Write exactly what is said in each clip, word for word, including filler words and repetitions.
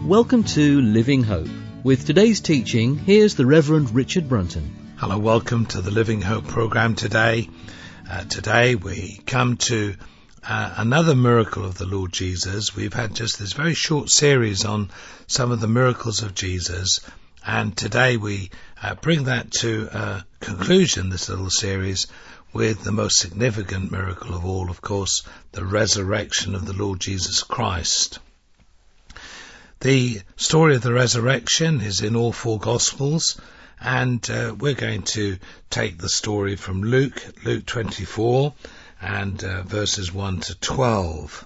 Welcome to Living Hope. With today's teaching, here's the Reverend Richard Brunton. Hello, welcome to the Living Hope program today. Uh, today we come to uh, another miracle of the Lord Jesus. We've had just this very short series on some of the miracles of Jesus, and today we uh, bring that to a conclusion, this little series, with the most significant miracle of all, of course, the resurrection of the Lord Jesus Christ. The story of the resurrection is in all four Gospels, and uh, we're going to take the story from Luke, Luke twenty-four, and uh, verses one to twelve.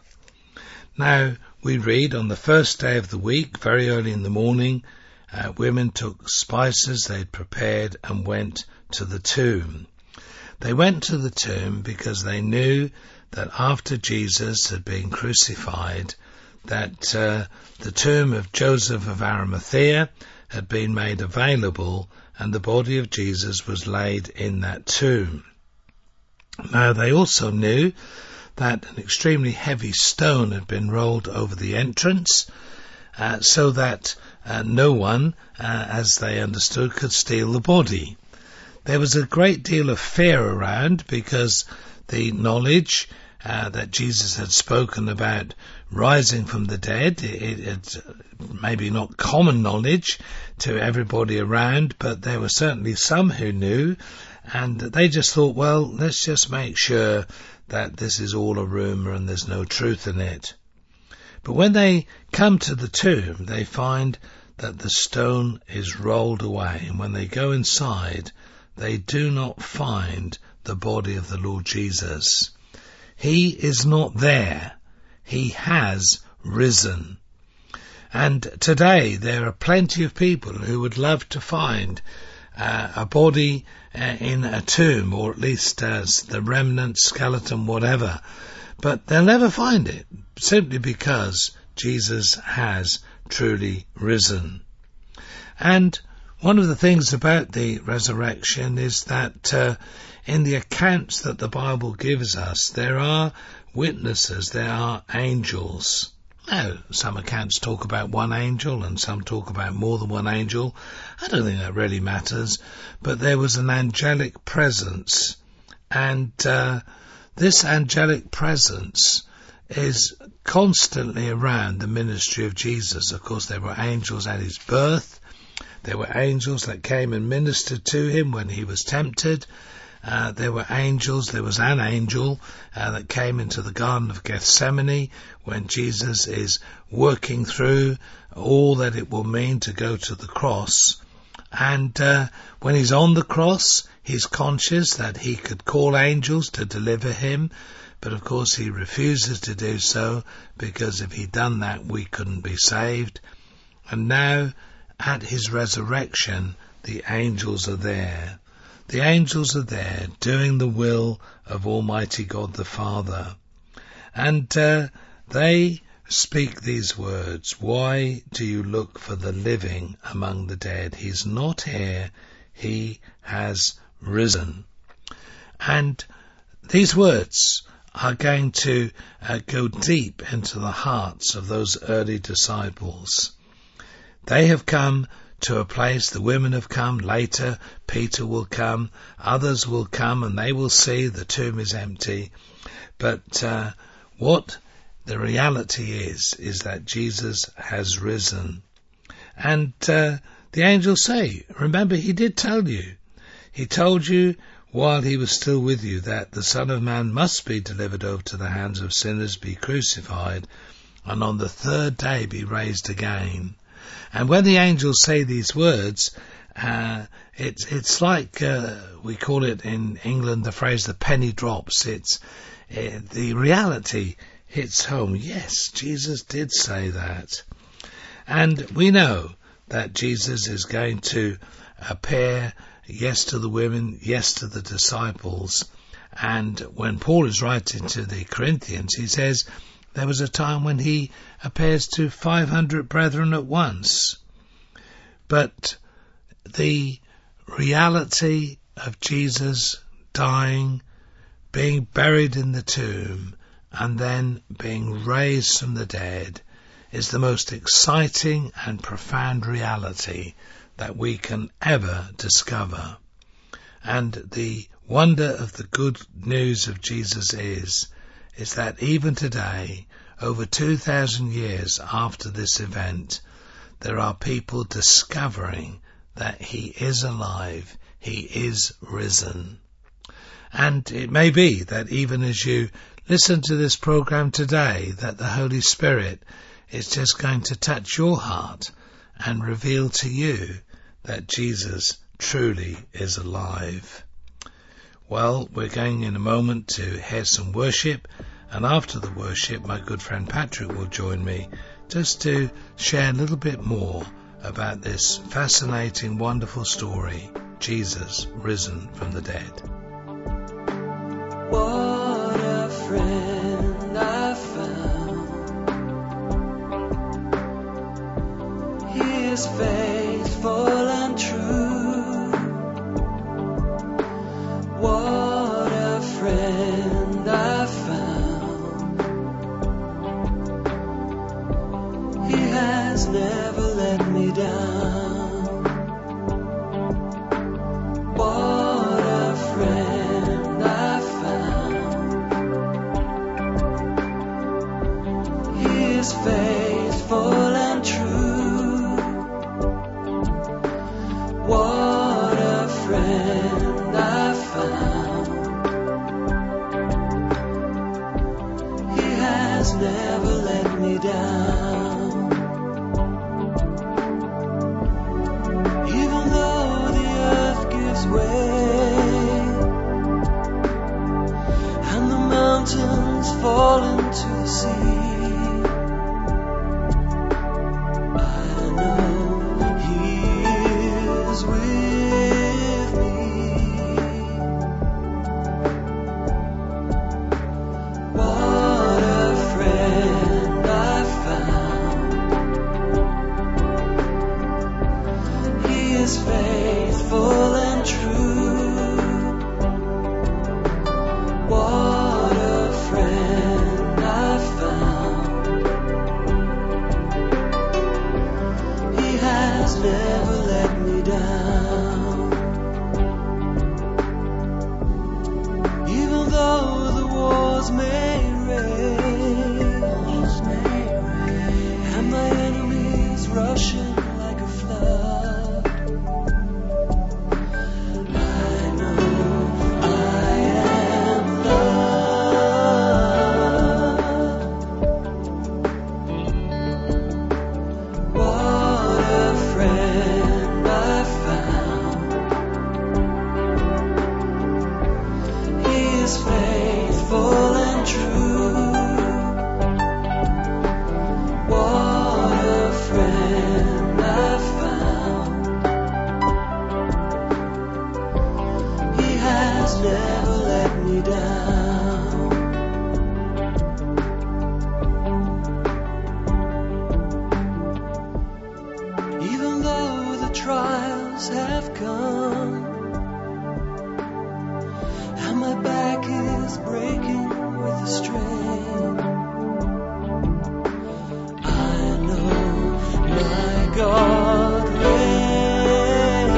Now, we read, on the first day of the week, very early in the morning, uh, women took spices they'd prepared and went to the tomb. They went to the tomb because they knew that after Jesus had been crucified, that uh, the tomb of Joseph of Arimathea had been made available and the body of Jesus was laid in that tomb. Now, they also knew that an extremely heavy stone had been rolled over the entrance uh, so that uh, no one, uh, as they understood, could steal the body. There was a great deal of fear around because the knowledge Uh, that Jesus had spoken about rising from the dead, it, it maybe not common knowledge to everybody around, but there were certainly some who knew, and they just thought, well, let's just make sure that this is all a rumour and there's no truth in it. But when they come to the tomb, they find that the stone is rolled away, and when they go inside, they do not find the body of the Lord Jesus. He is not there. He has risen. And today there are plenty of people who would love to find uh, a body uh, in a tomb, or at least as the remnant, skeleton, whatever. But they'll never find it, simply because Jesus has truly risen. And one of the things about the resurrection is that uh, in the accounts that the Bible gives us, there are witnesses, there are angels. Now, some accounts talk about one angel and some talk about more than one angel. I don't think that really matters, but there was an angelic presence, and uh, this angelic presence is constantly around the ministry of Jesus. Of course, there were angels at his birth. There were angels that came and ministered to him when he was tempted. Uh, there were angels, there was an angel uh, that came into the Garden of Gethsemane when Jesus is working through all that it will mean to go to the cross. And uh, when he's on the cross, he's conscious that he could call angels to deliver him. But of course he refuses to do so, because if he'd done that, we couldn't be saved. And now, at his resurrection, the angels are there. The angels are there doing the will of Almighty God the Father. And uh, they speak these words, "Why do you look for the living among the dead? He's not here, he has risen." And these words are going to uh, go deep into the hearts of those early disciples. They have come to a place, the women have come, later Peter will come, others will come, and they will see the tomb is empty. But uh, what the reality is, is that Jesus has risen. And uh, the angels say, remember, he did tell you. He told you while he was still with you that the Son of Man must be delivered over to the hands of sinners, be crucified, and on the third day be raised again. And when the angels say these words, uh, it's it's like uh, we call it in England the phrase "the penny drops." It's uh, the reality hits home. Yes, Jesus did say that, and we know that Jesus is going to appear, yes, to the women, yes, to the disciples. And when Paul is writing to the Corinthians, he says there was a time when he appears to five hundred brethren at once. But the reality of Jesus dying, being buried in the tomb, and then being raised from the dead is the most exciting and profound reality that we can ever discover. And the wonder of the good news of Jesus is, is that even today, over two thousand years after this event, there are people discovering that he is alive, he is risen. And it may be that even as you listen to this program today, that the Holy Spirit is just going to touch your heart and reveal to you that Jesus truly is alive. Well, we're going in a moment to hear some worship, and after the worship, my good friend Patrick will join me just to share a little bit more about this fascinating, wonderful story, Jesus risen from the dead. What a friend I found. He is faithful and true. What a friend I found. He has never let me down. What a friend I found. He is faithful and true. What a friend I found. He has never let me down. Even though the earth gives way and the mountains fall into the sea, I know he is with me. What a friend I found. He is faithful and true. What a friend I found. He has never let me down. Even though the wars may rage and my enemies rushing like a flood, I know I am loved. What a friend I found. He is faithful and true. What a friend I found. He has never let me down. Even though the trials have come and my back is breaking with the strain, I know my God reigns.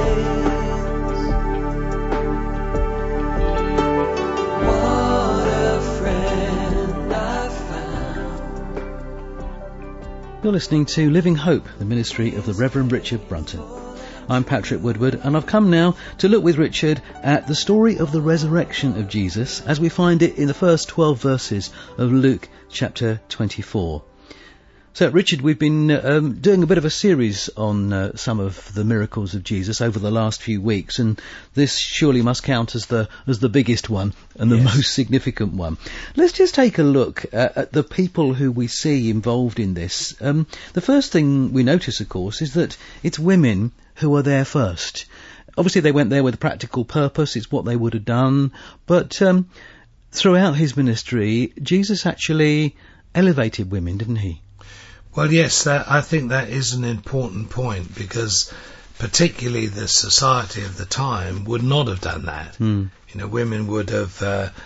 What a friend I found. You're listening to Living Hope, the ministry of the Reverend Richard Brunton. I'm Patrick Woodward, and I've come now to look with Richard at the story of the resurrection of Jesus as we find it in the first twelve verses of Luke chapter twenty-four. So, Richard, we've been um, doing a bit of a series on uh, some of the miracles of Jesus over the last few weeks, and this surely must count as the as the biggest one and the Yes. most significant one. Let's just take a look at, at the people who we see involved in this. Um, the first thing we notice, of course, is that it's women who are there first. Obviously, they went there with a practical purpose. It's what they would have done. But um, throughout his ministry, Jesus actually elevated women, didn't he? Well, yes, that, I think that is an important point, because particularly the society of the time would not have done that. Mm. You know, women would have uh,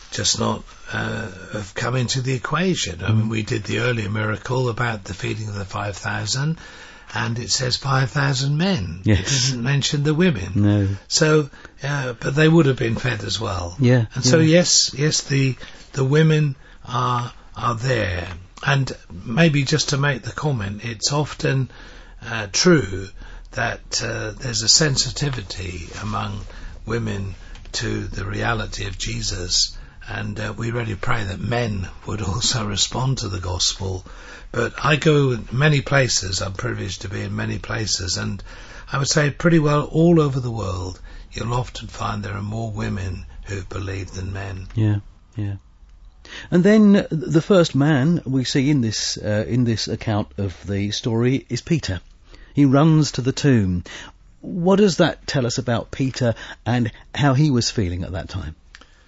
just not uh, have come into the equation. I mean, we did the earlier miracle about the feeding of the five thousand, and it says five thousand men. Yes. It doesn't mention the women. No. So, uh, but they would have been fed as well. Yeah. And so, yeah. yes, yes, the the women are are there. And maybe just to make the comment, it's often uh, true that uh, there's a sensitivity among women to the reality of Jesus, and uh, we really pray that men would also respond to the gospel. But I go in many places, I'm privileged to be in many places, and I would say pretty well all over the world, you'll often find there are more women who've believed than men. Yeah, yeah. And then the first man we see in this uh, in this account of the story is Peter. He runs to the tomb. What does that tell us about Peter and how he was feeling at that time?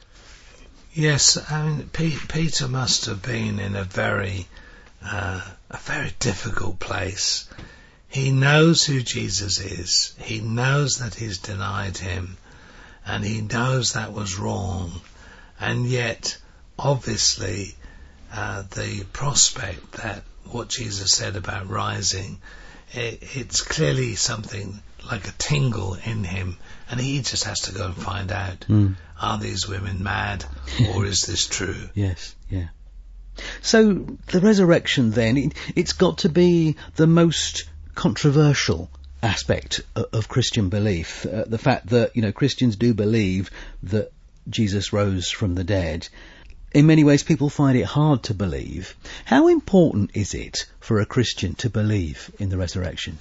Yes, I mean, P- Peter must have been in a very uh, a very difficult place. He knows who Jesus is. He knows that he's denied him, and he knows that was wrong, and yet obviously, uh, the prospect that what Jesus said about rising, it, it's clearly something like a tingle in him, and he just has to go and find out, mm. are these women mad, or is this true? Yes, yeah. So the resurrection then, it, it's got to be the most controversial aspect of, of Christian belief. Uh, the fact that, you know, Christians do believe that Jesus rose from the dead. In many ways, people find it hard to believe. How important is it for a Christian to believe in the resurrection?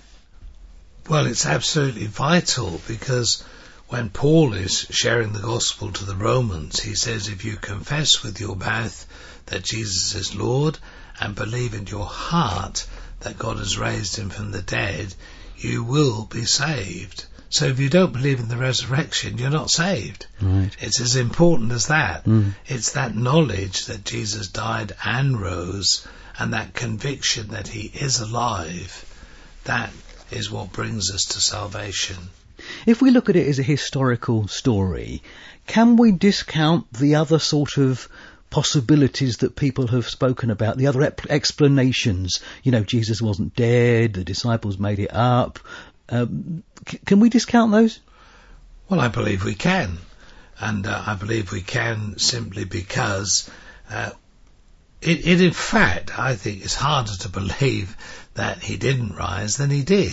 Well, it's absolutely vital, because when Paul is sharing the gospel to the Romans, he says, if you confess with your mouth that Jesus is Lord and believe in your heart that God has raised him from the dead, you will be saved. So if you don't believe in the resurrection, you're not saved. Right. It's as important as that. Mm. It's that knowledge that Jesus died and rose, and that conviction that he is alive. That is what brings us to salvation. If we look at it as a historical story, can we discount the other sort of possibilities that people have spoken about, the other ep- explanations? You know, Jesus wasn't dead, the disciples made it up. Um, c- can we discount those? Well, I believe we can. And uh, I believe we can simply because uh, it, it, in fact, I think it's harder to believe that he didn't rise than he did.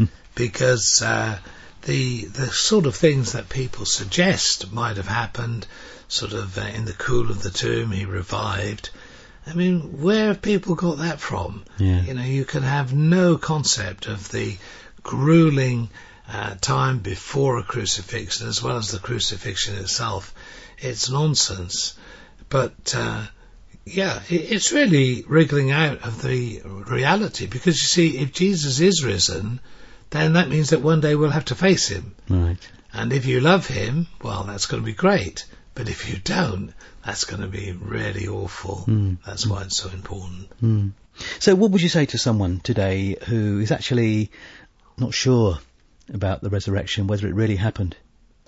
Because uh, the the sort of things that people suggest might have happened, sort of uh, in the cool of the tomb, he revived. I mean, where have people got that from? Yeah. You know, you can have no concept of the grueling uh, time before a crucifixion as well as the crucifixion itself. It's nonsense. But uh, yeah, it, it's really wriggling out of the reality, because you see, if Jesus is risen, then that means that one day we'll have to face him. Right. And if you love him, well, that's going to be great. But if you don't, that's going to be really awful. Mm. That's why it's so important. Mm. So what would you say to someone today who is actually not sure about the resurrection, whether it really happened?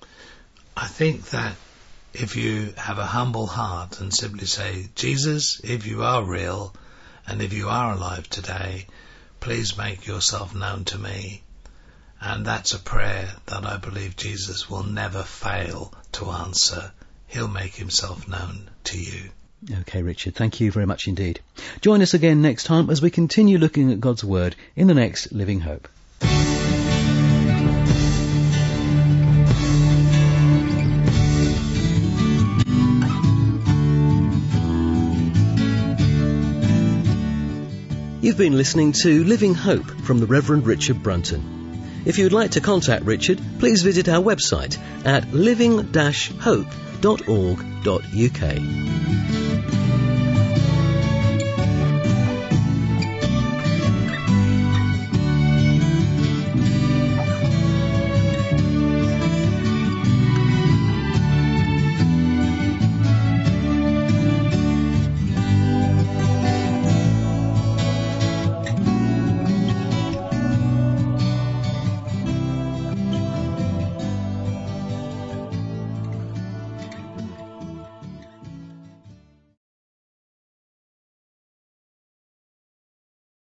I think that if you have a humble heart and simply say, Jesus, if you are real and if you are alive today, please make yourself known to me. And that's a prayer that I believe Jesus will never fail to answer. He'll make himself known to you. Okay, Richard, thank you very much indeed. Join us again next time as we continue looking at God's Word in the next Living Hope. You've been listening to Living Hope from the Reverend Richard Brunton. If you would like to contact Richard, please visit our website at living dash hope dot org dot uk.